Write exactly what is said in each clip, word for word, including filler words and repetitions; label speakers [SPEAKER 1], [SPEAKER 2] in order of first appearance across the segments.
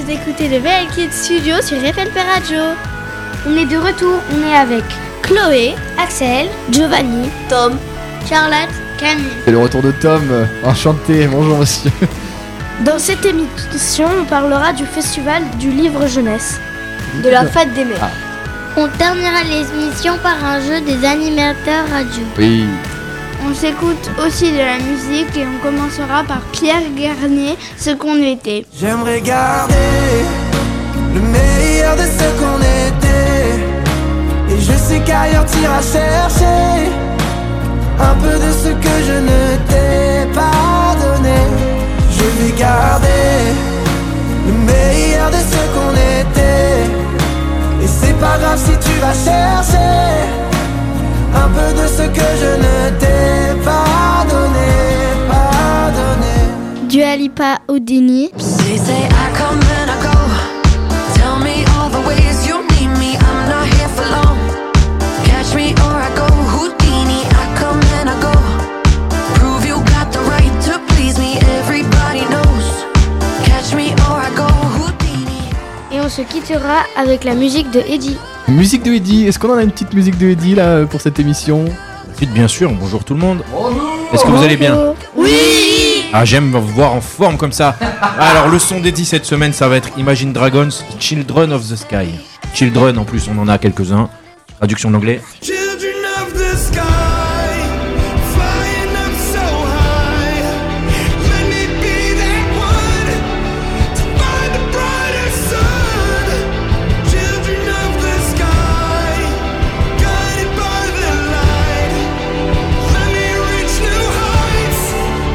[SPEAKER 1] vous écoutez le V L Kids Studio sur F L P Radio.
[SPEAKER 2] On est de retour, on est avec
[SPEAKER 1] Chloé,
[SPEAKER 2] Axel,
[SPEAKER 1] Giovanni,
[SPEAKER 2] Tom,
[SPEAKER 1] Charlotte, Camille.
[SPEAKER 3] C'est le retour de Tom, enchanté, bonjour monsieur.
[SPEAKER 1] Dans cette émission, on parlera du festival du livre jeunesse.
[SPEAKER 2] de la fête des mères.
[SPEAKER 3] Ah.
[SPEAKER 1] On terminera l'émission par un jeu des animateurs radio.
[SPEAKER 3] Oui.
[SPEAKER 1] On s'écoute aussi de la musique et on commencera par Pierre Garnier, ce qu'on était.
[SPEAKER 4] J'aimerais garder le meilleur de ce qu'on était. Et je sais qu'ailleurs t'iras chercher un peu de ce que je ne t'ai pas donné. Je vais garder le meilleur de ce qu'on était. Et c'est pas grave si tu vas chercher un peu de ce que je ne t'ai pas donné, pas donné.
[SPEAKER 1] Dua Lipa Houdini.
[SPEAKER 5] They say I come and I go. Tell me all the ways you need me. I'm not here for long. Catch me or I go Houdini. I come and I go. Prove you got the right to please me. Everybody knows. Catch me or I go Houdini.
[SPEAKER 2] Et on se quittera avec la musique de Eddie.
[SPEAKER 3] Musique de Eddie, est-ce qu'on en a une petite musique de Eddie là pour cette émission?
[SPEAKER 6] Ensuite, bien sûr, bonjour tout le monde. Est-ce que vous allez bien?
[SPEAKER 1] Oui.
[SPEAKER 6] Ah, j'aime vous voir en forme comme ça. Alors, le son d'Eddie cette semaine, ça va être Imagine Dragons, Children of the Sky. Children, en plus, on en a quelques-uns. Traduction d'anglais.
[SPEAKER 4] Children of the sky, flying up so high. Let me be that one to find the brighter sun. Children of the sky, guided by the light. Let me reach new heights,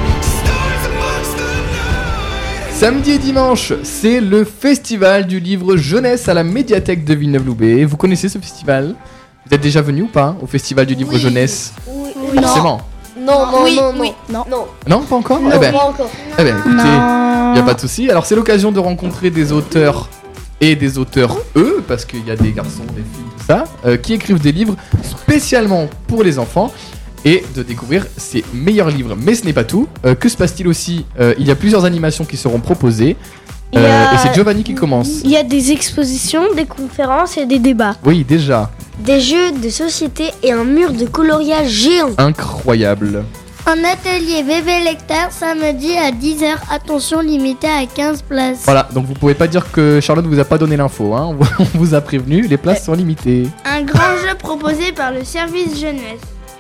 [SPEAKER 4] stars amongst the night.
[SPEAKER 3] Samedi et dimanche, c'est le festival du livre jeunesse à la médiathèque de Villeneuve-Loubet. Vous connaissez ce festival? Vous êtes déjà venu ou pas au festival du livre
[SPEAKER 2] Oui.
[SPEAKER 3] jeunesse?
[SPEAKER 2] Oui.
[SPEAKER 3] Forcément.
[SPEAKER 2] Non, non,
[SPEAKER 1] Oui,
[SPEAKER 2] non,
[SPEAKER 1] oui,
[SPEAKER 2] non,
[SPEAKER 1] non.
[SPEAKER 2] non.
[SPEAKER 3] Non, pas encore?
[SPEAKER 2] Non,
[SPEAKER 3] eh ben,
[SPEAKER 2] pas encore.
[SPEAKER 3] eh ben, écoutez,
[SPEAKER 1] Non.
[SPEAKER 3] il n'y a pas de souci. Alors, c'est l'occasion de rencontrer des auteurs et des auteurs eux, parce qu'il y a des garçons, des filles, tout ça, euh, qui écrivent des livres spécialement pour les enfants et de découvrir ces meilleurs livres. Mais ce n'est pas tout. Euh, que se passe-t-il aussi? Euh, Il y a plusieurs animations qui seront proposées.
[SPEAKER 1] Il y a-
[SPEAKER 3] Euh, et c'est Giovanni qui commence.
[SPEAKER 1] Il y a des expositions, des conférences et des débats.
[SPEAKER 3] Oui, déjà.
[SPEAKER 2] Des jeux de société et un mur de coloriage géant.
[SPEAKER 3] Incroyable.
[SPEAKER 1] Un atelier bébé lecteur samedi à dix heures. Attention, limité à quinze places.
[SPEAKER 3] Voilà, donc vous pouvez pas dire que Charlotte vous a pas donné l'info, hein. On vous a prévenu, les places sont limitées.
[SPEAKER 1] Un grand jeu proposé par le service jeunesse.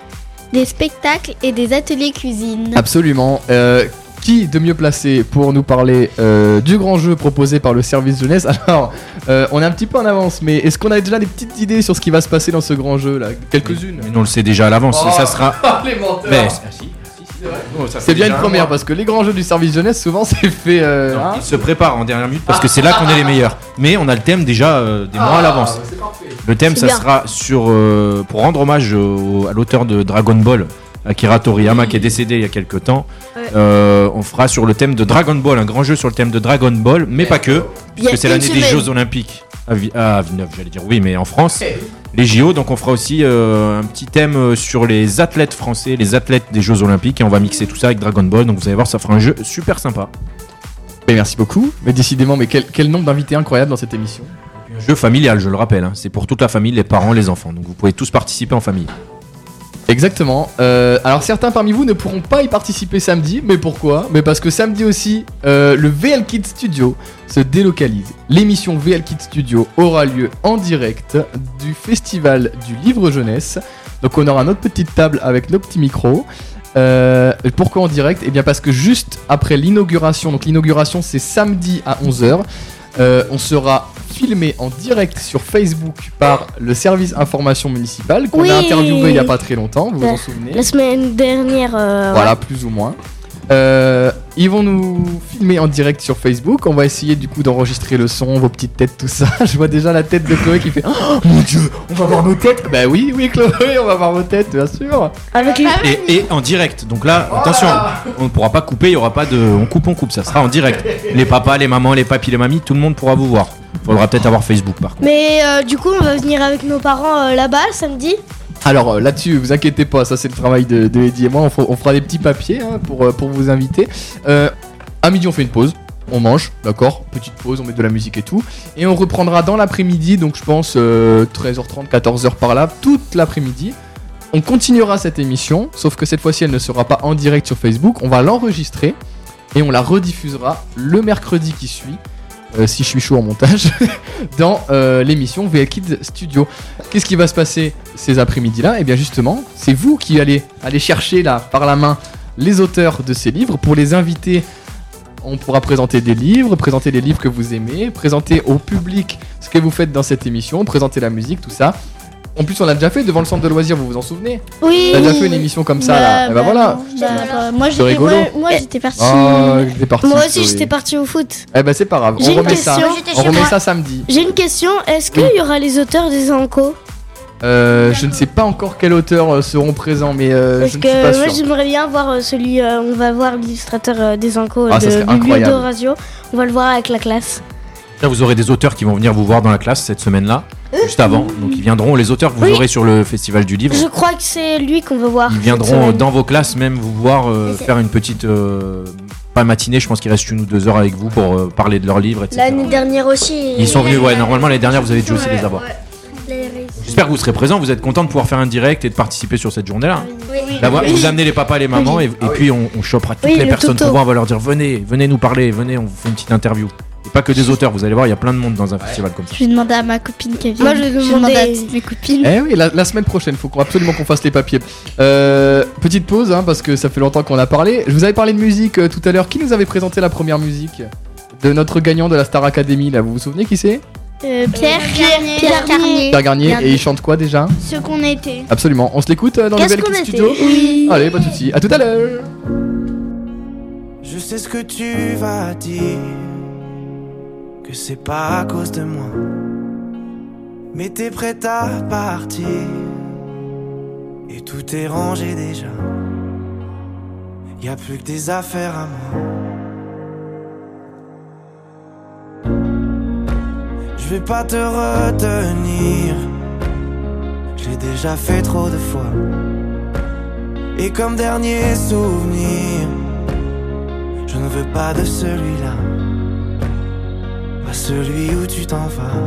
[SPEAKER 1] Des spectacles et des ateliers cuisine.
[SPEAKER 3] Absolument. Euh, qui de mieux placé pour nous parler euh, du grand jeu proposé par le service jeunesse? Alors, euh, on est un petit peu en avance, mais est-ce qu'on a déjà des petites idées sur ce qui va se passer dans ce grand jeu là? Quelques-unes.
[SPEAKER 6] Mais nous, on le sait déjà à l'avance. Ça sera.
[SPEAKER 3] les menteurs.
[SPEAKER 6] Mais, ah, si, si, si, Oh, ça fait
[SPEAKER 3] C'est bien
[SPEAKER 6] déjà
[SPEAKER 3] une
[SPEAKER 6] un
[SPEAKER 3] première
[SPEAKER 6] mois.
[SPEAKER 3] parce que les grands jeux du service jeunesse souvent c'est fait. Euh,
[SPEAKER 6] Non,
[SPEAKER 3] hein.
[SPEAKER 6] il se prépare en dernière minute parce que c'est là qu'on est les meilleurs. Mais on a le thème déjà euh, des mois à l'avance.
[SPEAKER 3] C'est parfait.
[SPEAKER 6] Le thème,
[SPEAKER 2] C'est
[SPEAKER 6] ça
[SPEAKER 2] bien.
[SPEAKER 6] sera sur euh, pour rendre hommage au- à l'auteur de Dragon Ball, Akira Toriyama, qui est décédé il y a quelques temps.
[SPEAKER 2] Ouais.
[SPEAKER 6] Euh, on fera sur le thème de Dragon Ball, un grand jeu sur le thème de Dragon Ball, mais pas que,
[SPEAKER 2] Il y a
[SPEAKER 6] puisque c'est
[SPEAKER 2] une
[SPEAKER 6] l'année des
[SPEAKER 2] semaine.
[SPEAKER 6] Jeux Olympiques à, Vi- à Villeneuve, j'allais dire oui, mais en France, les J O. Donc on fera aussi euh, un petit thème euh, sur les athlètes français, les athlètes des Jeux Olympiques, et on va mixer tout ça avec Dragon Ball. Donc vous allez voir, ça fera un jeu super sympa.
[SPEAKER 3] Mais merci beaucoup. Mais décidément, mais quel, quel nombre d'invités incroyable dans cette émission.
[SPEAKER 6] Un jeu familial, je le rappelle, hein. C'est pour toute la famille, les parents, les enfants. Donc vous pouvez tous participer en famille.
[SPEAKER 3] Exactement. Euh, alors certains parmi vous ne pourront pas y participer samedi, mais pourquoi? Mais parce que samedi aussi, euh, le V L Kids Studio se délocalise. L'émission V L Kids Studio aura lieu en direct du festival du livre jeunesse. Donc on aura notre petite table avec nos petits micros. Euh, pourquoi en direct? Eh bien parce que juste après l'inauguration, donc l'inauguration c'est samedi à onze heures, euh, on sera filmé en direct sur Facebook par le service information municipale qu'on
[SPEAKER 1] Oui.
[SPEAKER 3] a interviewé il n'y a pas très longtemps, vous vous en souvenez?
[SPEAKER 1] La semaine dernière. euh,
[SPEAKER 3] Voilà, plus ou moins. Euh, ils vont nous filmer en direct sur Facebook. On va essayer du coup d'enregistrer le son, vos petites têtes, tout ça. Je vois déjà la tête de Chloé qui fait oh mon dieu, on va voir nos têtes. Bah oui, oui Chloé, on va voir vos têtes, bien sûr.
[SPEAKER 2] Avec les...
[SPEAKER 6] Et, et en direct. Donc là, attention, on ne pourra pas couper, il y aura pas de on coupe, on coupe, ça sera en direct. Les papas, les mamans, les papis, les mamies, tout le monde pourra vous voir. Faudra peut-être avoir Facebook par contre.
[SPEAKER 1] Mais euh, du coup, on va venir avec nos parents euh, là-bas samedi.
[SPEAKER 3] Alors euh, là-dessus, vous inquiétez pas, ça c'est le travail de, de Eddie et moi. On fera, on fera des petits papiers hein, pour, euh, pour vous inviter. Euh, à midi, on fait une pause. on mange, d'accord, petite pause, on met de la musique et tout, et on reprendra dans l'après-midi, donc je pense euh, treize heures trente, quatorze heures par là, toute l'après-midi. On continuera cette émission, sauf que cette fois-ci elle ne sera pas en direct sur Facebook, on va l'enregistrer et on la rediffusera le mercredi qui suit, euh, si je suis chaud en montage, dans euh, l'émission V L Kids Studio. Qu'est-ce qui va se passer ces après-midi-là ? Et bien justement, c'est vous qui allez aller chercher là, par la main, les auteurs de ces livres pour les inviter. On pourra présenter des livres, présenter les livres que vous aimez, présenter au public ce que vous faites dans cette émission, présenter la musique, tout ça. En plus, on l'a déjà fait devant le centre de loisirs, vous vous en souvenez ?
[SPEAKER 1] Oui.
[SPEAKER 3] On a déjà fait une émission comme ça, là. Et bah, bah voilà.
[SPEAKER 1] Bah, bah, moi, j'étais,
[SPEAKER 3] rigolo.
[SPEAKER 1] moi, moi, j'étais partie.
[SPEAKER 3] Oh, j'étais parti.
[SPEAKER 2] Moi aussi,
[SPEAKER 3] Chloé.
[SPEAKER 2] j'étais partie au foot.
[SPEAKER 3] Eh ben, c'est pas grave.
[SPEAKER 2] J'ai
[SPEAKER 3] On
[SPEAKER 2] une
[SPEAKER 3] remet ça.
[SPEAKER 2] question.
[SPEAKER 3] On remet ça samedi.
[SPEAKER 2] J'ai une question. Est-ce qu'il
[SPEAKER 3] Oui.
[SPEAKER 2] y aura les auteurs des Encos ?
[SPEAKER 3] Euh, je ne sais pas encore quels auteurs euh, seront présents, mais euh,
[SPEAKER 2] Parce
[SPEAKER 3] je ne
[SPEAKER 2] que
[SPEAKER 3] suis pas
[SPEAKER 2] moi,
[SPEAKER 3] sûr.
[SPEAKER 2] j'aimerais bien voir euh, celui. euh, on va voir l'illustrateur euh, des Encos
[SPEAKER 3] Ah, ça
[SPEAKER 2] de
[SPEAKER 3] serait
[SPEAKER 2] Biblio
[SPEAKER 3] incroyable.
[SPEAKER 2] d'Orazio. On va le voir avec la classe.
[SPEAKER 6] Là, vous aurez des auteurs qui vont venir vous voir dans la classe cette semaine-là, juste avant. Donc ils viendront, les auteurs que vous
[SPEAKER 2] Oui.
[SPEAKER 6] aurez sur le festival du livre.
[SPEAKER 2] Je crois que c'est lui qu'on veut voir.
[SPEAKER 6] Ils
[SPEAKER 2] cette
[SPEAKER 6] viendront
[SPEAKER 2] semaine.
[SPEAKER 6] dans vos classes même vous voir euh, faire une petite euh, pas matinée, je pense qu'il reste une ou deux heures avec vous pour euh, parler de leurs livres, et cetera.
[SPEAKER 2] L'année dernière aussi.
[SPEAKER 6] Ils sont venus, ouais, normalement l'année dernière vous avez dû aussi les avoir. J'espère que vous serez présents, vous êtes contents de pouvoir faire un direct et de participer sur cette journée-là. Là, voilà, vous amenez les papas et les mamans et, et puis on, on chopera toutes
[SPEAKER 2] Oui,
[SPEAKER 6] les
[SPEAKER 2] le
[SPEAKER 6] personnes
[SPEAKER 2] toto.
[SPEAKER 6] qu'on voit, on va leur dire venez, venez nous parler, venez, on vous fait une petite interview. Et pas que des auteurs, vous allez voir, il y a plein de monde dans un festival comme ça.
[SPEAKER 1] Je vais demander à ma copine qui vient.
[SPEAKER 2] Moi, je vais demander-
[SPEAKER 1] à toutes mes copines.
[SPEAKER 3] Eh oui, la, la semaine prochaine, faut qu'on, absolument qu'on fasse les papiers. Euh, petite pause, hein, parce que ça fait longtemps qu'on a parlé. Je vous avais parlé de musique euh, tout à l'heure. Qui nous avait présenté la première musique de notre gagnant de la Star Academy là? Vous vous souvenez qui c'est?
[SPEAKER 1] Euh, Pierre, Garnier.
[SPEAKER 2] Pierre Garnier.
[SPEAKER 3] Pierre Garnier.
[SPEAKER 2] Garnier.
[SPEAKER 3] Et il chante quoi déjà?
[SPEAKER 1] Ce qu'on était.
[SPEAKER 3] Absolument. On se l'écoute euh, dans le
[SPEAKER 2] Qu'est-ce
[SPEAKER 3] Bel
[SPEAKER 2] qu'on
[SPEAKER 3] Kids
[SPEAKER 2] était
[SPEAKER 3] Studio.
[SPEAKER 1] Oui.
[SPEAKER 3] Allez, pas de soucis. À tout à l'heure.
[SPEAKER 4] Je sais ce que tu vas dire, que c'est pas à cause de moi, mais t'es prête à partir, et tout est rangé déjà. Y a plus que des affaires à moi. Je vais pas te retenir, je l'ai déjà fait trop de fois. Et comme dernier souvenir, je ne veux pas de celui-là, pas celui où tu t'en vas.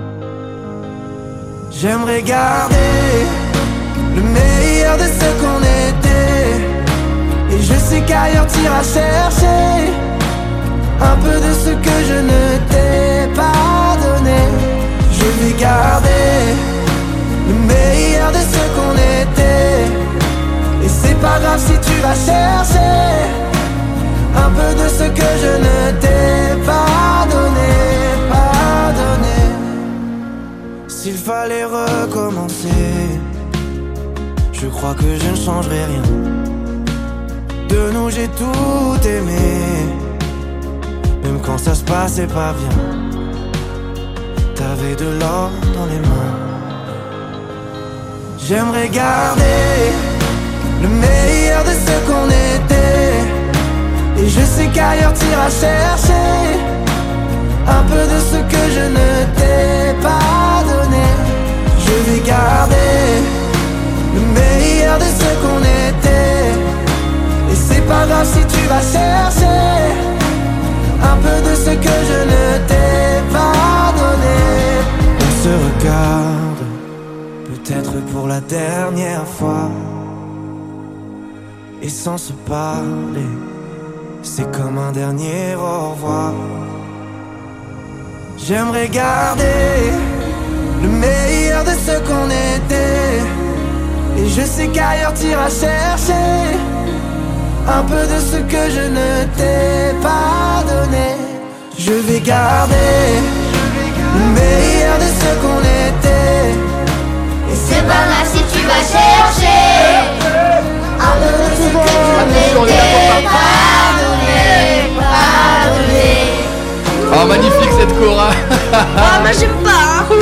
[SPEAKER 4] J'aimerais garder le meilleur de ce qu'on était, et je sais qu'ailleurs t'iras chercher un peu de ce que je ne t'ai pas donné. Je vais garder le meilleur de ce qu'on était, et c'est pas grave si tu vas chercher un peu de ce que je ne t'ai pas donné, pas donné. S'il fallait recommencer, je crois que je ne changerai rien. De nous j'ai tout aimé, même quand ça se passait pas bien. T'avais de l'or dans les mains. J'aimerais garder le meilleur de ce qu'on était, et je sais qu'ailleurs t'iras chercher un peu de ce que je ne t'ai pas donné. Je vais garder le meilleur de ce qu'on était, et c'est pas grave si tu vas chercher un peu de ce que je ne t'ai pas donné. On se regarde, peut-être pour la dernière fois, et sans se parler, c'est comme un dernier au revoir. J'aimerais garder le meilleur de ce qu'on était, et je sais qu'ailleurs t'iras chercher un peu de ce que je ne t'ai pas donné. Je vais garder le meilleur de ce qu'on était, et c'est pas grave si tu vas chercher un peu de ce que je ne t'ai pas donné, pas donné.
[SPEAKER 3] Oh, magnifique cette Cora.
[SPEAKER 2] Ah, moi j'aime pas, hein.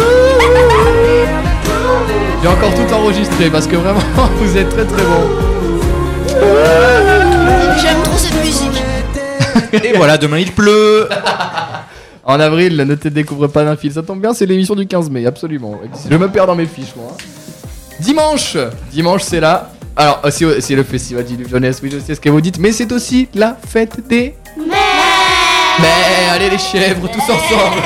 [SPEAKER 3] J'ai encore tout enregistré parce que vraiment vous êtes très très bon.
[SPEAKER 2] J'aime trop cette musique.
[SPEAKER 6] Et voilà, demain il pleut.
[SPEAKER 3] En avril, ne te découvre pas d'un fil. Ça tombe bien, c'est l'émission du quinze mai, absolument. Je me perds dans mes fiches, moi. Dimanche, dimanche c'est là. Alors, euh, c'est, c'est le festival du livre jeunesse, oui, je sais ce que vous dites, mais c'est aussi la fête des...
[SPEAKER 1] Mères.
[SPEAKER 3] Mais allez les chèvres, tous ensemble.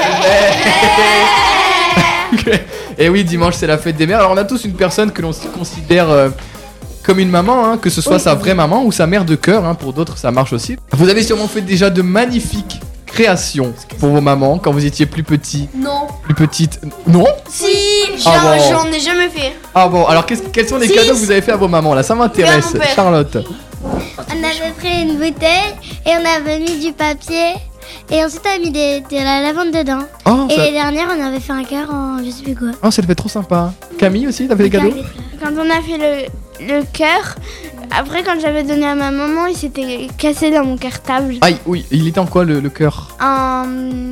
[SPEAKER 3] Mais... Et oui, dimanche c'est la fête des mères. Alors on a tous une personne que l'on s- considère euh, comme une maman, hein, que ce soit sa vraie maman ou sa mère de cœur. Hein, pour d'autres ça marche aussi. Vous avez sûrement fait déjà de magnifiques créations pour vos mamans quand vous étiez plus petit,
[SPEAKER 2] Non.
[SPEAKER 3] plus petite. Non?
[SPEAKER 1] Si,
[SPEAKER 3] Ah
[SPEAKER 1] j'en
[SPEAKER 3] bon.
[SPEAKER 1] j'en ai jamais fait.
[SPEAKER 3] Ah bon, alors qu'est-ce- quels sont les
[SPEAKER 1] Si,
[SPEAKER 3] cadeaux que vous avez fait à vos mamans là? Ça m'intéresse,
[SPEAKER 1] Fais à mon père.
[SPEAKER 3] Charlotte.
[SPEAKER 2] On avait pris une bouteille et on avait mis du papier et ensuite on a mis des- de la lavande dedans.
[SPEAKER 3] Oh,
[SPEAKER 2] Et
[SPEAKER 3] ça,
[SPEAKER 2] les dernières on avait fait un cœur en je sais plus quoi.
[SPEAKER 3] oh, ça devait être trop sympa. Camille aussi, t'as fait des cadeaux?
[SPEAKER 1] Quand on a fait le, le cœur, après quand j'avais donné à ma maman, il s'était cassé dans mon cartable.
[SPEAKER 3] Aïe, oui, il était en quoi le, le cœur?
[SPEAKER 1] En,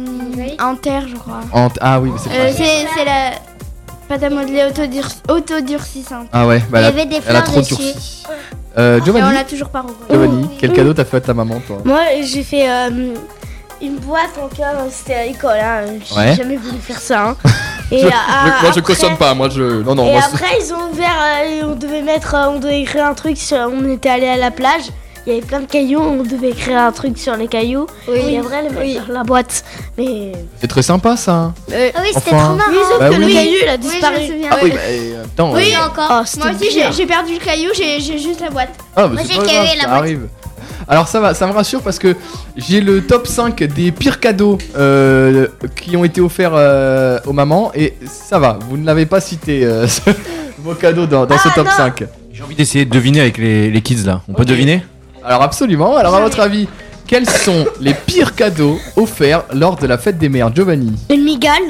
[SPEAKER 1] en terre, je crois.
[SPEAKER 3] En t- Ah oui, mais c'est
[SPEAKER 1] Euh,
[SPEAKER 3] pas.
[SPEAKER 1] c'est c'est la pâte à modeler autodur- autodurcissante.
[SPEAKER 3] Ah ouais, bah
[SPEAKER 2] Il y
[SPEAKER 3] elle a,
[SPEAKER 2] avait des
[SPEAKER 3] elle a
[SPEAKER 2] fleurs
[SPEAKER 3] trop
[SPEAKER 2] dessus.
[SPEAKER 3] durci. Euh,
[SPEAKER 1] Et on
[SPEAKER 3] Giovanni,
[SPEAKER 1] l'a toujours pas revu.
[SPEAKER 3] Giovanni, quel cadeau t'as fait à ta maman toi?
[SPEAKER 2] Moi j'ai fait euh, une boîte en cœur, c'était à l'école, hein. j'ai
[SPEAKER 3] Ouais.
[SPEAKER 2] jamais voulu faire ça. Hein. Et,
[SPEAKER 3] Je-
[SPEAKER 2] euh,
[SPEAKER 3] je- moi je
[SPEAKER 2] après-
[SPEAKER 3] cautionne pas, moi je. Non, non,
[SPEAKER 2] Et
[SPEAKER 3] moi c'est-
[SPEAKER 2] après ils ont ouvert, euh, on devait mettre, euh, on devait écrire un truc sur, on était allé à la plage, il y avait plein de cailloux, on devait écrire un truc sur les cailloux.
[SPEAKER 1] Oui.
[SPEAKER 2] Et après le mettre dans la boîte. Mais
[SPEAKER 3] c'est très sympa ça.
[SPEAKER 2] ah oui c'était
[SPEAKER 3] Enfin.
[SPEAKER 2] trop marrant.
[SPEAKER 3] Bah
[SPEAKER 2] Sauf que
[SPEAKER 3] oui.
[SPEAKER 2] le caillou il a
[SPEAKER 1] Oui, je
[SPEAKER 2] disparu.
[SPEAKER 1] me souviens.
[SPEAKER 3] Ah oui, bah euh, attends.
[SPEAKER 1] Oui.
[SPEAKER 3] euh,
[SPEAKER 2] encore. Oh, c'était
[SPEAKER 1] Moi aussi, j'ai
[SPEAKER 2] bien.
[SPEAKER 1] j'ai perdu le caillou, j'ai j'ai juste la boîte.
[SPEAKER 3] Ah, bah
[SPEAKER 2] Moi,
[SPEAKER 3] c'est
[SPEAKER 2] j'ai
[SPEAKER 3] pas
[SPEAKER 2] le
[SPEAKER 3] grave,
[SPEAKER 2] cahier, la
[SPEAKER 3] ça
[SPEAKER 2] boîte.
[SPEAKER 3] arrive. Alors ça va, ça me rassure parce que j'ai le top cinq des pires cadeaux euh, qui ont été offerts euh, aux mamans et ça va, vous ne l'avez pas cité euh, ce- vos cadeaux dans, dans ce
[SPEAKER 2] Ah,
[SPEAKER 3] top
[SPEAKER 2] non.
[SPEAKER 3] cinq.
[SPEAKER 6] J'ai envie d'essayer de deviner avec les, les kids là. On peut
[SPEAKER 3] Ok.
[SPEAKER 6] deviner?
[SPEAKER 3] Alors absolument, alors à votre avis, quels sont les pires cadeaux offerts lors de la fête des mères, Giovanni?
[SPEAKER 2] Une migale.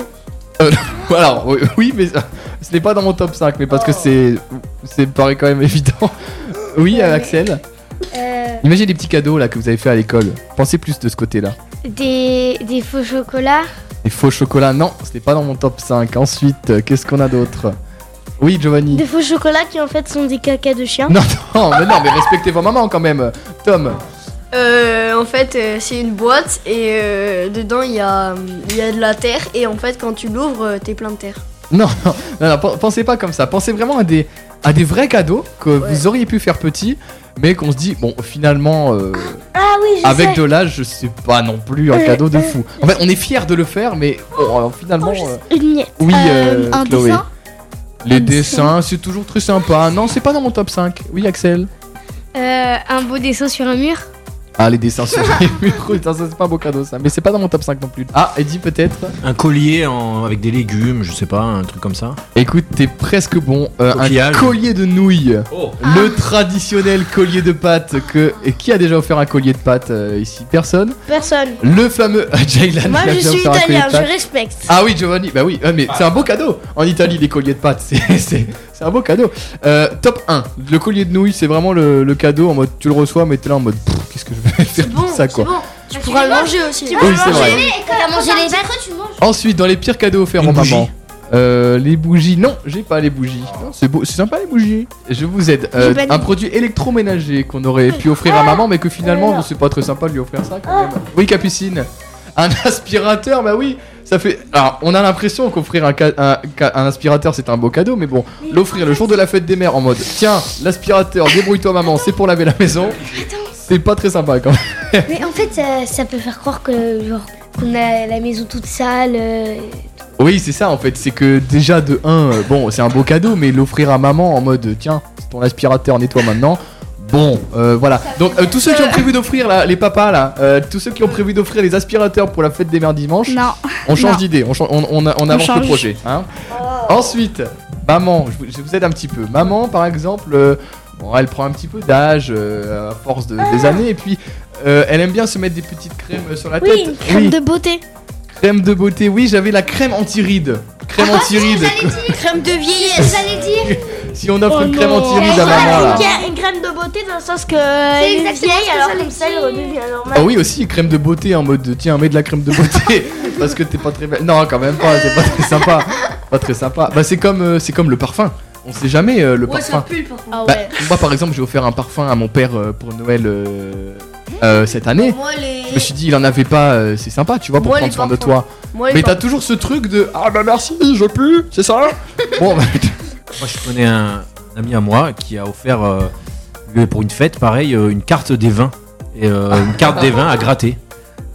[SPEAKER 3] Alors oui, oui, mais euh, ce n'est pas dans mon top cinq, mais parce que c'est, c'est paraît quand même évident. Oui, euh, Axel.
[SPEAKER 2] Euh,
[SPEAKER 3] Imaginez les petits cadeaux là que vous avez fait à l'école. Pensez plus de ce côté-là.
[SPEAKER 2] des, des faux chocolats.
[SPEAKER 3] Les faux chocolats, non, ce n'est pas dans mon top cinq. Ensuite, euh, qu'est-ce qu'on a d'autre? Oui, Giovanni.
[SPEAKER 2] Des faux chocolats qui en fait sont des caca de chien.
[SPEAKER 3] Non, non, mais non, mais respectez vos mamans quand même. Tom.
[SPEAKER 7] Euh, en fait, euh, c'est une boîte et euh, dedans il y a, il y a de la terre et en fait quand tu l'ouvres, euh, t'es plein de terre.
[SPEAKER 3] Non, non, non, non, pen- pensez pas comme ça. Pensez vraiment à des, à des vrais cadeaux que vous auriez pu faire petit, mais qu'on se dit, bon, finalement, euh,
[SPEAKER 2] Ah oui, je
[SPEAKER 3] avec
[SPEAKER 2] sais.
[SPEAKER 3] de l'âge, c'est pas non plus un
[SPEAKER 2] Euh,
[SPEAKER 3] cadeau de
[SPEAKER 2] euh,
[SPEAKER 3] fou. En fait, on est fiers de le faire, mais bon, alors, finalement,
[SPEAKER 2] Oh, je
[SPEAKER 3] euh,
[SPEAKER 2] sais. Une miette.
[SPEAKER 3] oui,
[SPEAKER 2] Euh,
[SPEAKER 3] euh,
[SPEAKER 2] un
[SPEAKER 3] Chloé.
[SPEAKER 2] dessin.
[SPEAKER 3] Les
[SPEAKER 2] Un
[SPEAKER 3] dessins, c'est toujours très sympa. Non, c'est pas dans mon top cinq. Oui, Axel.
[SPEAKER 2] Euh, un beau dessin sur un mur.
[SPEAKER 3] Ah, les dessins sur les murs, putain, ça, c'est pas un beau cadeau ça. Mais c'est pas dans mon top cinq non plus. Ah, Eddie peut-être.
[SPEAKER 6] Un collier en- avec des légumes, je sais pas, un truc comme ça.
[SPEAKER 3] Écoute, t'es presque bon. Euh, un
[SPEAKER 6] Coquillage.
[SPEAKER 3] collier de nouilles.
[SPEAKER 6] Oh.
[SPEAKER 3] Le traditionnel collier de pâtes que... Et qui a déjà offert un collier de pâtes euh, ici? Personne.
[SPEAKER 2] Personne.
[SPEAKER 3] Le fameux... Jaylan
[SPEAKER 2] Moi
[SPEAKER 3] qui a
[SPEAKER 2] je
[SPEAKER 3] déjà
[SPEAKER 2] suis
[SPEAKER 3] offert un collier
[SPEAKER 2] italien,
[SPEAKER 3] de
[SPEAKER 2] je
[SPEAKER 3] pâtes.
[SPEAKER 2] respecte.
[SPEAKER 3] Ah oui, Giovanni, bah oui, euh, mais c'est un beau cadeau. En Italie, les colliers de pâtes, c'est, c'est, c'est un beau cadeau. Euh, top un, le collier de nouilles, c'est vraiment le, le cadeau en mode tu le reçois, mais t'es là en mode pff, qu'est-ce que je vais faire
[SPEAKER 7] C'est bon,
[SPEAKER 3] de ça
[SPEAKER 7] c'est
[SPEAKER 3] quoi.
[SPEAKER 7] bon. Tu pourras le manger aussi.
[SPEAKER 3] Oui, c'est vrai.
[SPEAKER 2] T'as mangé les pâtes, tu manges.
[SPEAKER 3] Ensuite, dans les pires cadeaux offerts
[SPEAKER 6] Une
[SPEAKER 3] aux
[SPEAKER 6] bougie.
[SPEAKER 3] mamans. Euh, les bougies, non, j'ai pas les bougies. Non, c'est beau, c'est sympa les bougies. Je vous aide. Euh,
[SPEAKER 1] J'ai pas dit.
[SPEAKER 3] un produit électroménager qu'on aurait pu offrir à maman, mais que finalement, c'est pas très sympa de lui offrir ça quand même. Oui, Capucine. Un aspirateur, bah oui, ça fait. Alors, on a l'impression qu'offrir un, ca- un, ca- un aspirateur c'est un beau cadeau, mais bon, l'offrir le jour de la fête des mères en mode tiens, l'aspirateur, débrouille-toi maman, c'est pour laver la maison, c'est pas très sympa quand même.
[SPEAKER 2] Mais en fait, ça, ça peut faire croire que genre qu'on a la maison toute sale. euh,
[SPEAKER 3] Oui, c'est ça en fait, c'est que déjà de un, euh, bon, c'est un beau cadeau, mais l'offrir à maman en mode tiens, c'est ton aspirateur, nettoie maintenant. Bon, euh, voilà. Donc, euh, tous ceux qui ont prévu d'offrir, là, les papas, là, euh, tous ceux qui ont prévu d'offrir les aspirateurs pour la fête des mères dimanche,
[SPEAKER 1] Non.
[SPEAKER 3] on change
[SPEAKER 1] Non.
[SPEAKER 3] d'idée, on, chan- on, on, on avance le
[SPEAKER 1] change.
[SPEAKER 3] projet. Hein. Ensuite, maman, je vous, je vous aide un petit peu. Maman, par exemple, euh, bon, elle prend un petit peu d'âge euh, à force de- des années, et puis euh, elle aime bien se mettre des petites crèmes sur la
[SPEAKER 2] Oui,
[SPEAKER 3] tête.
[SPEAKER 2] une crème de beauté.
[SPEAKER 3] crème de beauté. Oui, j'avais la crème anti-rides. Crème anti-rides.
[SPEAKER 7] Crème de vieillesse.
[SPEAKER 2] J'allais dire.
[SPEAKER 3] Si on offre
[SPEAKER 2] Oh
[SPEAKER 3] une crème
[SPEAKER 2] non.
[SPEAKER 3] anti-rides à maman, là.
[SPEAKER 2] Une crème de beauté dans le sens que elle est
[SPEAKER 1] exactement
[SPEAKER 2] vieille,
[SPEAKER 1] ce que
[SPEAKER 2] alors
[SPEAKER 1] j'allais
[SPEAKER 2] comme ça elle
[SPEAKER 1] dire.
[SPEAKER 2] redevient normale.
[SPEAKER 3] Ah oui aussi crème de beauté en mode tiens mets de la crème de beauté parce que t'es pas très belle. Non quand même pas, c'est pas très sympa. Pas très sympa. Bah c'est comme euh, c'est comme le parfum. On sait jamais euh, le
[SPEAKER 7] Ouais, ça
[SPEAKER 3] parfum.
[SPEAKER 7] pue le parfum.
[SPEAKER 2] Ah
[SPEAKER 3] Bah,
[SPEAKER 2] ouais.
[SPEAKER 3] moi par exemple j'ai offert un parfum à mon père euh, pour Noël euh, euh, cette année.
[SPEAKER 7] Moi les.
[SPEAKER 3] Je me suis dit il en avait pas, euh, c'est sympa tu vois pour
[SPEAKER 7] Moi,
[SPEAKER 3] prendre
[SPEAKER 7] les
[SPEAKER 3] soin de
[SPEAKER 7] parfums.
[SPEAKER 3] toi.
[SPEAKER 7] Moi, les
[SPEAKER 3] Mais t'as
[SPEAKER 7] parfums.
[SPEAKER 3] toujours ce truc de ah bah merci je pue c'est ça. Bon bah,
[SPEAKER 6] Moi, je connais un, un ami à moi qui a offert euh, lui, pour une fête, pareil, euh, une carte des vins. Et euh, une carte des vins à gratter.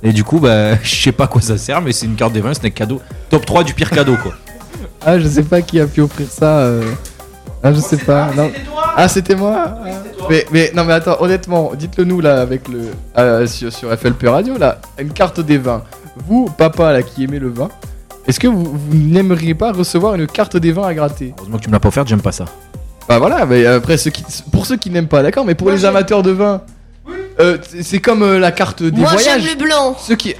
[SPEAKER 6] Et du coup, bah, je sais pas à quoi ça sert, mais c'est une carte des vins, c'est un cadeau. Top trois du pire cadeau, quoi.
[SPEAKER 3] Ah, je sais pas qui a pu offrir ça. euh. Ah, je sais pas. Non. Ah, c'était moi. Ah. Mais, mais non, mais attends, honnêtement, dites-le nous là avec le euh, sur, sur F L P Radio là, une carte des vins. Vous, papa là qui aimait le vin, est-ce que vous, vous n'aimeriez pas recevoir une carte des vins à gratter?
[SPEAKER 6] Heureusement que tu me l'as pas offerte, j'aime pas ça.
[SPEAKER 3] Bah voilà, mais après ceux qui, pour ceux qui n'aiment pas, d'accord, mais pour
[SPEAKER 7] Moi,
[SPEAKER 3] les
[SPEAKER 7] j'aime.
[SPEAKER 3] amateurs de vin, euh, c'est- c'est comme euh, la carte des
[SPEAKER 7] Moi j'aime
[SPEAKER 3] voyages.
[SPEAKER 7] le blanc.
[SPEAKER 3] Ceux qui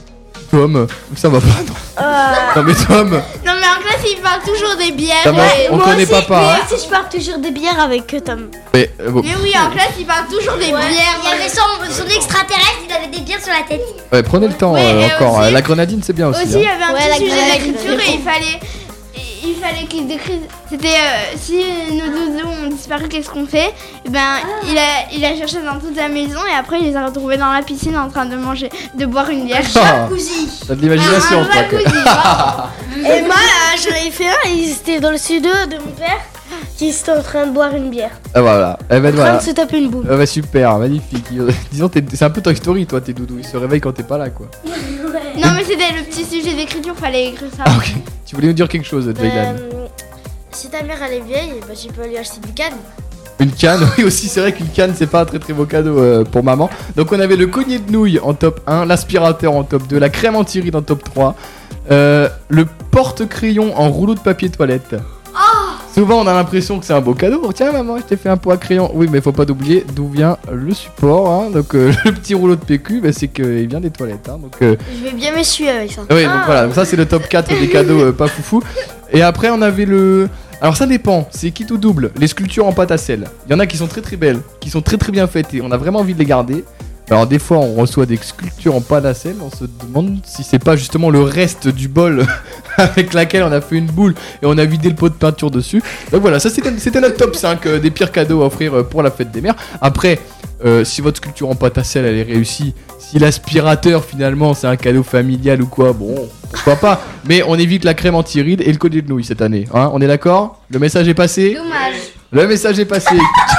[SPEAKER 3] Tom, ça va pas. Non,
[SPEAKER 2] Euh,
[SPEAKER 3] non mais Tom,
[SPEAKER 1] Non, mais en classe, ils parlent toujours des bières.
[SPEAKER 3] Ça va,
[SPEAKER 1] et-
[SPEAKER 3] on
[SPEAKER 2] moi
[SPEAKER 3] connaît
[SPEAKER 2] aussi,
[SPEAKER 3] papa,
[SPEAKER 2] mais
[SPEAKER 3] hein.
[SPEAKER 2] aussi, je parle toujours des bières avec euh, Tom.
[SPEAKER 3] mais, euh, bon,
[SPEAKER 1] Mais oui, en classe, ils parlent toujours des bières.
[SPEAKER 8] Il y avait son, son extraterrestre, il avait des bières sur la tête.
[SPEAKER 3] ouais, prenez le temps
[SPEAKER 1] Ouais,
[SPEAKER 3] euh,
[SPEAKER 1] et
[SPEAKER 3] encore.
[SPEAKER 1] aussi-
[SPEAKER 3] euh, la grenadine c'est bien aussi.
[SPEAKER 1] Aussi,
[SPEAKER 3] hein.
[SPEAKER 1] il y avait un
[SPEAKER 2] Ouais, la
[SPEAKER 1] petit sujet
[SPEAKER 2] grenade,
[SPEAKER 1] d'écriture
[SPEAKER 2] le
[SPEAKER 1] et il fallait, il fallait qu'ils décrivent. C'était euh, si nos doudous ont disparu, qu'est-ce qu'on fait? Et ben, il a, il a cherché dans toute la maison et après, il les a retrouvés dans la piscine en train de manger, de boire une bière.
[SPEAKER 3] Ah,
[SPEAKER 1] Jacuzzi.
[SPEAKER 3] t'as de l'imagination,
[SPEAKER 1] Ah,
[SPEAKER 3] toi. quoi.
[SPEAKER 1] jacuzzi, pardon.
[SPEAKER 2] Et moi, euh, j'en ai fait un, ils étaient dans le studio de mon père, qui était en train de boire une bière.
[SPEAKER 3] Ah voilà. Eh ben
[SPEAKER 2] En train
[SPEAKER 3] voilà.
[SPEAKER 2] de se taper une boule.
[SPEAKER 3] Ah bah super, magnifique. Disons, t'es- c'est un peu Toy Story, toi, tes doudous. Ils se réveillent quand t'es pas là, quoi.
[SPEAKER 1] Non, mais c'était le petit sujet d'écriture, fallait écrire ça.
[SPEAKER 3] Ah ok. Tu voulais nous dire quelque chose, Jaylan?
[SPEAKER 2] Euh, si ta mère elle est vieille, bah, tu peux lui acheter du canne.
[SPEAKER 3] Une canne, oui aussi, c'est vrai qu'une canne, c'est pas un très très beau cadeau euh, pour maman. Donc on avait le collier de nouilles en top un, l'aspirateur en top deux, la crème anti-rides en top trois, euh, le porte-crayon en rouleau de papier toilette. Souvent on a l'impression que c'est un beau cadeau. Tiens maman, je t'ai fait un pot à crayon. Oui, mais faut pas oublier d'où vient le support. Hein. Donc euh, le petit rouleau de P Q, bah, c'est qu'il vient des toilettes. Hein. Donc euh,
[SPEAKER 7] Je vais bien m'essuyer avec ça.
[SPEAKER 3] oui, donc voilà, donc ça c'est le top quatre des cadeaux euh, pas foufou. Et après on avait le... Alors ça dépend, c'est quitte ou double, les sculptures en pâte à sel. Il y en a qui sont très très belles, qui sont très très bien faites et on a vraiment envie de les garder. Alors des fois on reçoit des sculptures en pâte à sel, on se demande si c'est pas justement le reste du bol avec laquelle on a fait une boule et on a vidé le pot de peinture dessus. Donc voilà, ça c'était c'était notre top cinq euh, des pires cadeaux à offrir euh, pour la fête des mères. Après, euh, si votre sculpture en pâte à sel elle est réussie, si l'aspirateur finalement c'est un cadeau familial ou quoi, bon, pourquoi pas. Mais on évite la crème anti-rides et le collier de nouilles cette année, hein, on est d'accord? Le message est passé?
[SPEAKER 1] Dommage.
[SPEAKER 3] Le message est passé.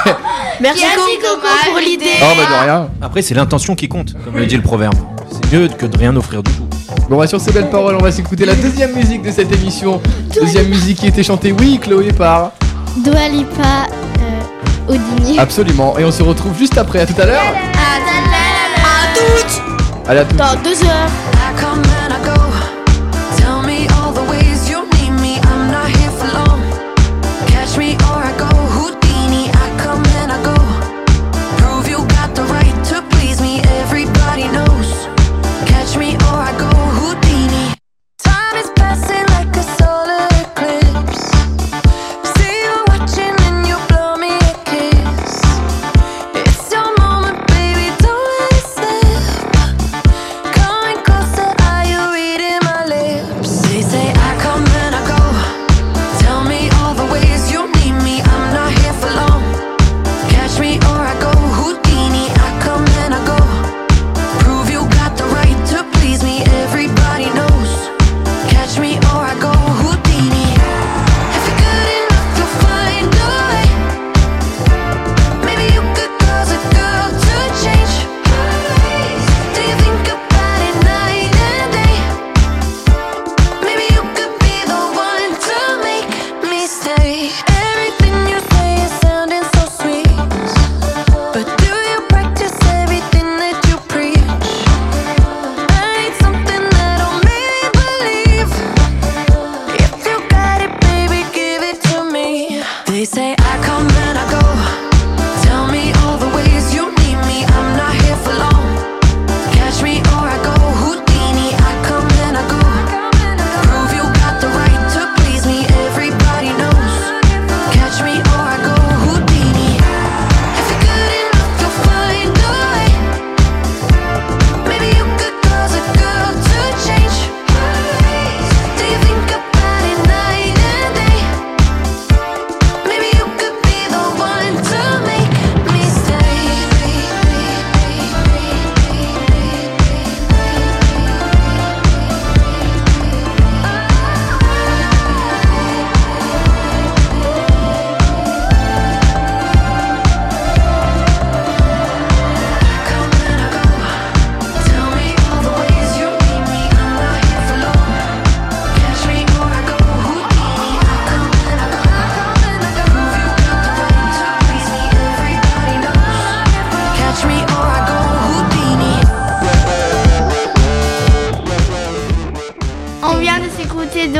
[SPEAKER 7] Merci
[SPEAKER 1] Merci,
[SPEAKER 7] Coco
[SPEAKER 1] dommage,
[SPEAKER 7] pour l'idée.
[SPEAKER 3] Oh bah de rien.
[SPEAKER 6] Après, c'est l'intention qui compte, comme le dit le proverbe. C'est mieux que de rien offrir du tout.
[SPEAKER 3] Bon bah sur ces belles paroles on va s'écouter la deuxième musique de cette émission. Deuxième musique qui était chantée, oui Chloé, par...
[SPEAKER 1] Dua Lipa, euh, Houdini.
[SPEAKER 3] Absolument, et on se retrouve juste après, à tout à l'heure.
[SPEAKER 7] À toutes.
[SPEAKER 3] Allez à tout.
[SPEAKER 2] Dans deux heures.
[SPEAKER 5] I come and I go. Tell me all the ways you need me. I'm not here for long. Catch me or I go. Houdini. I come and I go. Prove you got the right to please me. Everybody knows. Catch me or I go. Houdini. Time is passing like a solar eclipse. See you watching and you blow me a kiss. It's your moment, baby. Don't let it slip. Coming closer, are you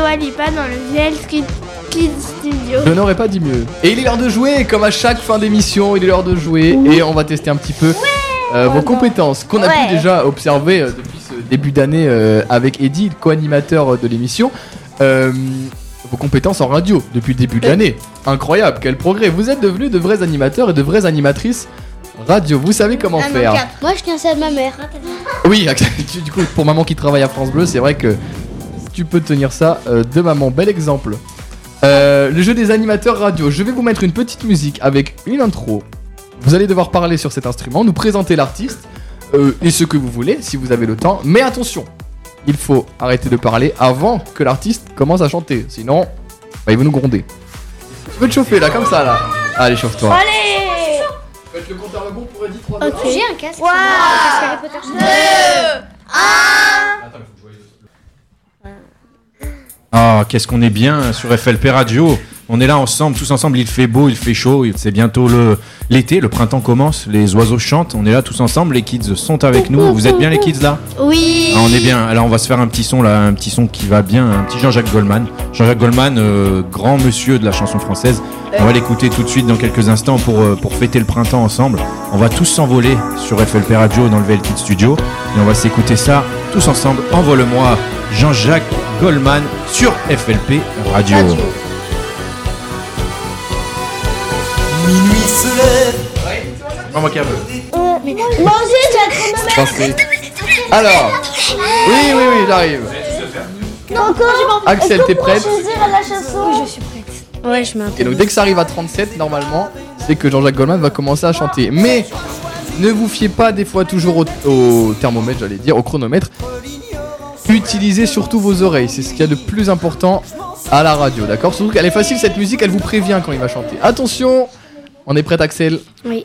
[SPEAKER 1] Dua Lipa dans le V L Kids Studio.
[SPEAKER 3] Je n'aurais pas dit mieux. Et il est l'heure de jouer, comme à chaque fin d'émission, il est l'heure de jouer. Et on va tester un petit peu euh, vos compétences qu'on a
[SPEAKER 2] Ouais.
[SPEAKER 3] pu déjà observer euh, depuis ce début d'année euh, avec Eddy, co-animateur de l'émission. Euh, vos compétences en radio depuis le début de l'année. Incroyable, quel progrès. Vous êtes devenus de vrais animateurs et de vraies animatrices radio. Vous savez comment faire.
[SPEAKER 2] Moi, je tiens ça de ma mère.
[SPEAKER 3] Oui, du coup, pour maman qui travaille à France Bleu, c'est vrai que tu peux tenir ça euh, de maman. Bel exemple. Euh, le jeu des animateurs radio. Je vais vous mettre une petite musique avec une intro. Vous allez devoir parler sur cet instrument, nous présenter l'artiste euh, et ce que vous voulez si vous avez le temps. Mais attention, il faut arrêter de parler avant que l'artiste commence à chanter. Sinon, bah, il va nous gronder. Tu peux te chauffer là, comme ça là. Allez, chauffe-toi.
[SPEAKER 1] Allez.
[SPEAKER 3] Faites le compteur à bon pour Eddy, trois,
[SPEAKER 1] Ok.
[SPEAKER 2] J'ai un casque.
[SPEAKER 1] trois, deux, un.
[SPEAKER 6] Ah, qu'est-ce qu'on est bien sur F L P Radio. On est là ensemble, tous ensemble. Il fait beau, il fait chaud. C'est bientôt le l'été, le printemps commence. Les oiseaux chantent. On est là tous ensemble. Les kids sont avec nous. Vous êtes bien les kids là?
[SPEAKER 1] Oui.
[SPEAKER 6] Ah, on est bien. Alors on va se faire un petit son là, un petit son qui va bien, un petit Jean-Jacques Goldman. Jean-Jacques Goldman, euh, grand monsieur de la chanson française. On va l'écouter tout de suite dans quelques instants pour, euh, pour fêter le printemps ensemble. On va tous s'envoler sur F L P Radio dans le V L Kids Studio et on va s'écouter ça tous ensemble. Envole-moi Jean-Jacques Goldman sur F L P Radio.
[SPEAKER 4] Minuit se lève.
[SPEAKER 6] Maman qui a
[SPEAKER 3] Pensez. Alors, oui, oui, oui, j'arrive. Axel, t'es prête?
[SPEAKER 2] Oui, je suis prête. Ouais, je mets un
[SPEAKER 3] Et donc dès que ça arrive à trente-sept, normalement, c'est que Jean-Jacques Goldman va commencer à chanter. Mais ne vous fiez pas des fois toujours au, au thermomètre, j'allais dire, au chronomètre. Utilisez surtout vos oreilles, c'est ce qu'il y a de plus important à la radio, d'accord? Surtout qu'elle est facile cette musique, elle vous prévient quand il va chanter. Attention, on est prêt Axel?
[SPEAKER 2] Oui.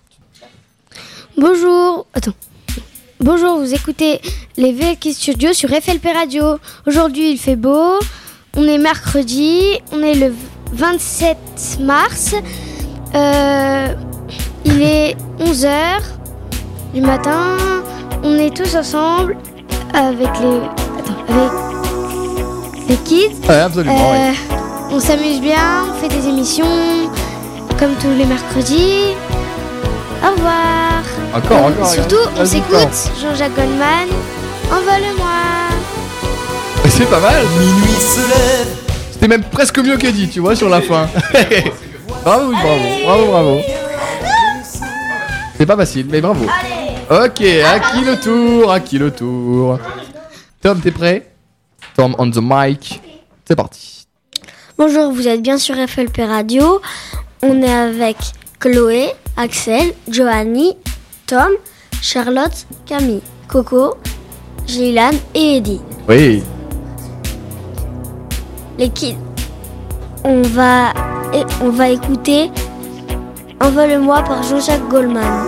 [SPEAKER 2] Bonjour. Attends. Bonjour, vous écoutez les V L Kids Studio sur F L P Radio. Aujourd'hui, il fait beau. On est mercredi. On est le vingt-sept mars. Euh, il est onze heures du matin. On est tous ensemble avec les, attends, avec les kids.
[SPEAKER 3] Ouais, absolument,
[SPEAKER 2] Euh,
[SPEAKER 3] ouais.
[SPEAKER 2] On s'amuse bien, on fait des émissions comme tous les mercredis. Au revoir.
[SPEAKER 3] Encore, encore.
[SPEAKER 2] Surtout,
[SPEAKER 3] regarde.
[SPEAKER 2] on
[SPEAKER 3] Vas-y,
[SPEAKER 2] s'écoute
[SPEAKER 3] encore.
[SPEAKER 2] Jean-Jacques Goldman. Envole-moi.
[SPEAKER 3] C'est pas mal.
[SPEAKER 4] Minuit se lève.
[SPEAKER 3] C'était même presque mieux qu'Eddy, tu vois, sur la fin. Bravo, oui, bravo, bravo, bravo. C'est pas facile, mais bravo. Ok, à qui le tour? À qui le tour? Tom, t'es prêt? Tom on the mic. C'est parti.
[SPEAKER 2] Bonjour, vous êtes bien sur F L P Radio. On est avec Chloé, Axel, Johanny, Tom, Charlotte, Camille, Coco, Gillan et Eddy.
[SPEAKER 3] Oui.
[SPEAKER 2] Les kids. On va, et on va écouter Envole-moi par Jean-Jacques Goldman.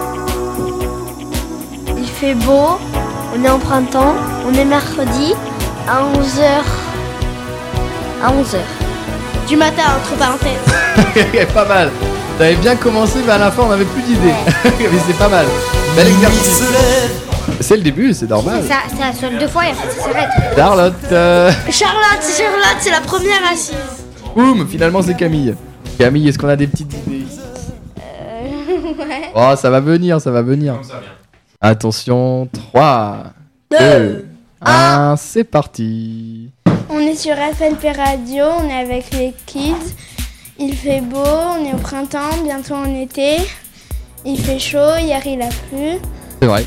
[SPEAKER 2] Il fait beau, on est en printemps, on est mercredi à onze heures. À onze heures.
[SPEAKER 1] Du matin, entre parenthèses.
[SPEAKER 3] Pas mal. T'avais bien commencé, mais à la fin, on avait plus d'idées. Mais c'est pas mal. Bel
[SPEAKER 4] Minuit
[SPEAKER 3] exercice.
[SPEAKER 4] se lève.
[SPEAKER 3] C'est le début, c'est normal.
[SPEAKER 2] Ça, ça sonne deux fois et après ça s'arrête.
[SPEAKER 3] Charlotte. euh,
[SPEAKER 1] Charlotte, Charlotte, c'est la première assise.
[SPEAKER 3] Boum, finalement, c'est Camille. Camille, est-ce qu'on a des petites idées?
[SPEAKER 1] Ouais.
[SPEAKER 3] Oh, ça va venir, ça va venir. Attention, trois, deux, un, c'est parti.
[SPEAKER 1] On est sur F L P Radio, on est avec les kids. Il fait beau, on est au printemps, bientôt en été. Il fait chaud, hier il a plu.
[SPEAKER 3] C'est vrai.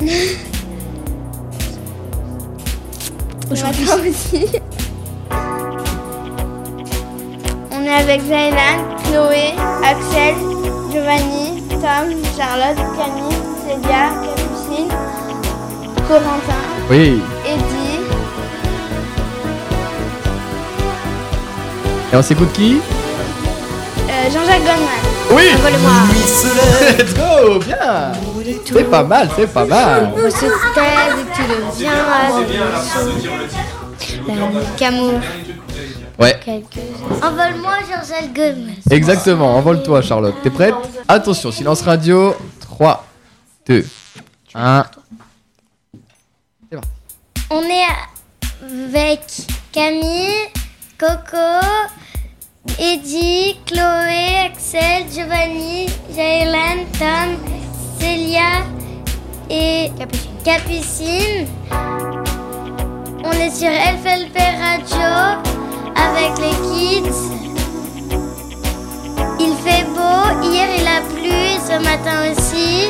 [SPEAKER 1] Aujourd'hui aussi. On est avec Zaylan, Chloé, Axel, Giovanni, Tom, Charlotte, Camille, Célia, Capucine, Corentin,
[SPEAKER 3] Oui.
[SPEAKER 1] Eddy.
[SPEAKER 3] Et on s'écoute qui?
[SPEAKER 1] Euh, Jean-Jacques Goldman.
[SPEAKER 3] Oui.
[SPEAKER 2] Envole-moi.
[SPEAKER 4] Minuit se lève.
[SPEAKER 3] Let's go, bien. C'est pas mal, c'est pas mal.
[SPEAKER 2] On se taise et tu deviens Camo.
[SPEAKER 3] Ouais,
[SPEAKER 2] Envole-moi, Jean-Jacques Goldman.
[SPEAKER 3] exactement. Envole-toi, Charlotte. T'es prête? Attention, silence radio. trois, deux, un.
[SPEAKER 8] On est avec Camille,
[SPEAKER 2] Coco, Eddie, Chloé, Axel, Giovanni, Jailan, Tom, Célia et Capucine. On est sur F L P Radio avec les kids. Il fait beau, hier il a plu, ce matin aussi.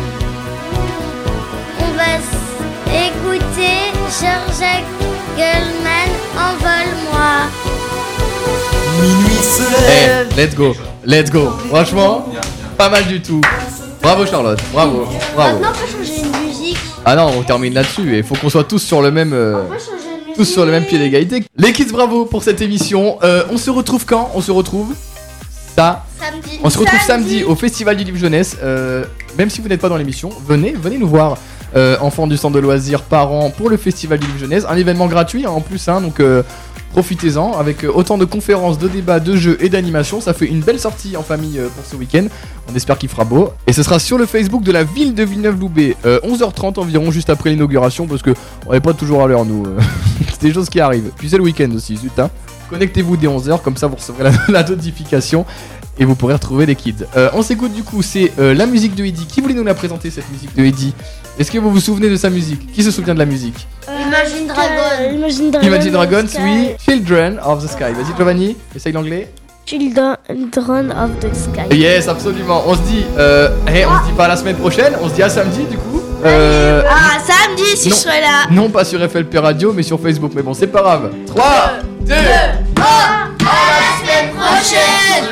[SPEAKER 2] On va s- écouter Jean-Jacques Goldman, Envole-moi.
[SPEAKER 4] Minuit se
[SPEAKER 3] Eh,
[SPEAKER 4] lève.
[SPEAKER 3] let's go, let's go. Franchement, pas mal du tout. Bravo Charlotte, bravo, bravo.
[SPEAKER 1] Maintenant, on peut changer une musique.
[SPEAKER 3] Ah non, on termine là-dessus. Il faut qu'on soit tous sur le même, euh,
[SPEAKER 1] On peut changer une musique.
[SPEAKER 3] tous sur le même pied d'égalité. Les kids, bravo pour cette émission. Euh, on se retrouve quand On se retrouve ça.
[SPEAKER 1] Samedi.
[SPEAKER 3] On se retrouve samedi, au Festival du Livre Jeunesse. Euh, même si vous n'êtes pas dans l'émission, venez, venez nous voir. Euh, enfants du centre de loisirs, parents, pour le Festival du Livre Jeunesse. Un événement gratuit hein, en plus, hein, donc euh, profitez-en. Avec euh, autant de conférences, de débats, de jeux et d'animations. Ça fait une belle sortie en famille euh, pour ce week-end. On espère qu'il fera beau. Et ce sera sur le Facebook de la ville de Villeneuve-Loubet, euh, onze heures trente environ, juste après l'inauguration, parce que on n'est pas toujours à l'heure, nous. euh. C'est des choses qui arrivent. Puis c'est le week-end aussi, zut. Hein. Connectez-vous dès onze heures, comme ça vous recevrez la, la notification. Et vous pourrez retrouver les kids. Euh, on s'écoute du coup, c'est euh, la musique de Eddie. Qui voulait nous la présenter cette musique de Eddie? Est-ce que vous vous souvenez de sa musique? Qui se souvient de la musique?
[SPEAKER 1] Imagine Dragon.
[SPEAKER 2] Imagine Dragons.
[SPEAKER 3] Imagine Dragons,
[SPEAKER 2] Sky.
[SPEAKER 3] oui. Children of the Sky. Vas-y Giovanni, essaye l'anglais.
[SPEAKER 2] Children of the Sky.
[SPEAKER 3] Yes, absolument. On se dit, euh, hey, on se dit pas à la semaine prochaine, on se dit à samedi du coup. Euh,
[SPEAKER 1] Ah, samedi, si
[SPEAKER 3] non.
[SPEAKER 1] je serai là.
[SPEAKER 3] non pas sur F L P Radio, mais sur Facebook. Mais bon, c'est pas grave. trois, deux,
[SPEAKER 1] Prochaine.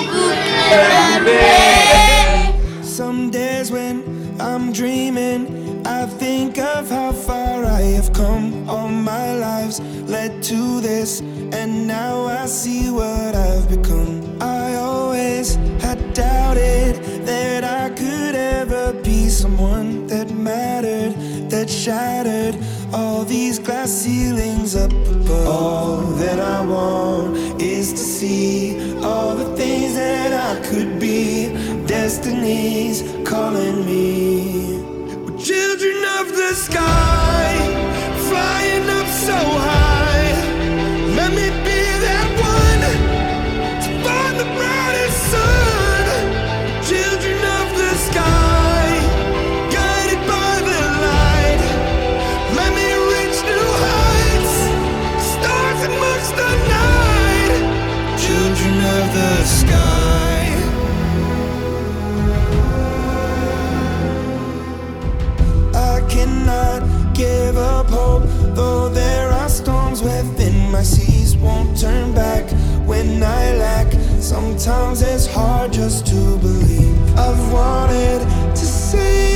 [SPEAKER 4] Some days when I'm dreaming, I think of how far I have come. All my lives led to this, and now I see what I've become. I always had doubted that I could ever be someone that mattered, that shattered all these glass ceilings up above. All that I want is to see all the things that I could be. Destiny's calling me. We're children of the sky, flying up so high. Let me be that one to find the brightest sun. Children of the sky, guided by the light. Let me reach new heights, stars amongst the night. Children of the sky. I cannot give up hope, though there are storms within my seas. Won't turn back when I lack. Sometimes it's hard just to believe. I've wanted to say